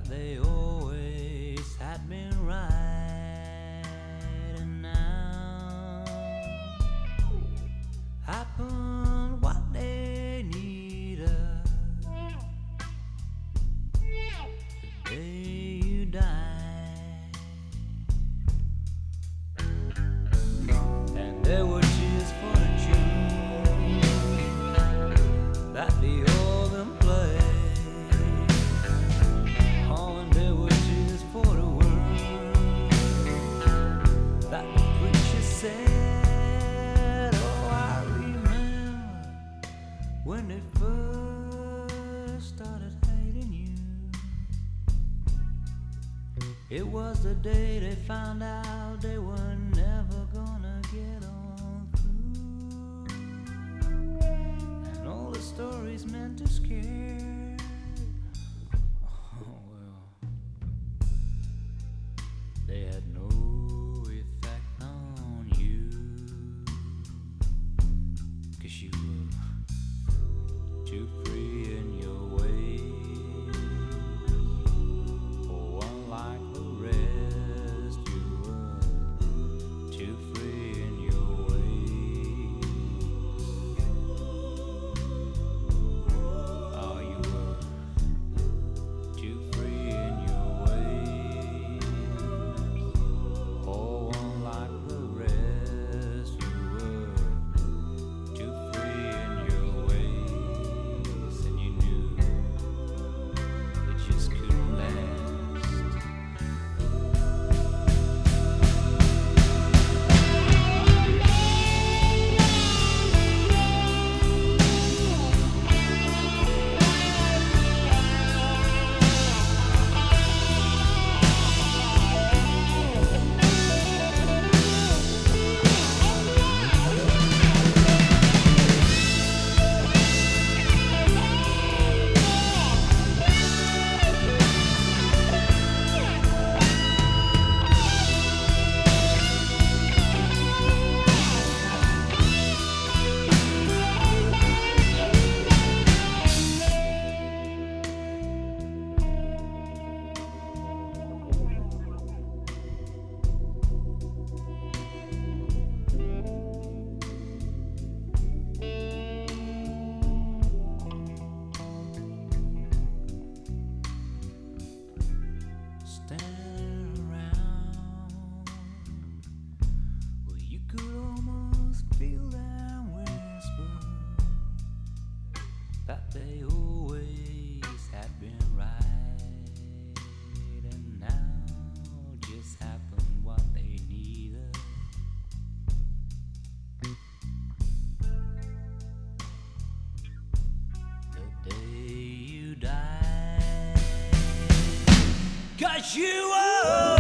they always had been right, and now happened what they needed. The day you died, and there were tears for the tune that the organ played. When they first started hating you, it was the day they found out they were never gonna get on through, and all the stories meant to scare. Oh well, they had no effect on you, 'cause you were too free in your ways. For one like the rest, you were too free in your ways. Oh, you were too free in your ways. For one like the rest, you were too free in your ways. And you knew it just couldn't last. Standing around, well, you could almost feel them whisper that they always had been right, and now just happened what they needed. The day you died, 'cause you were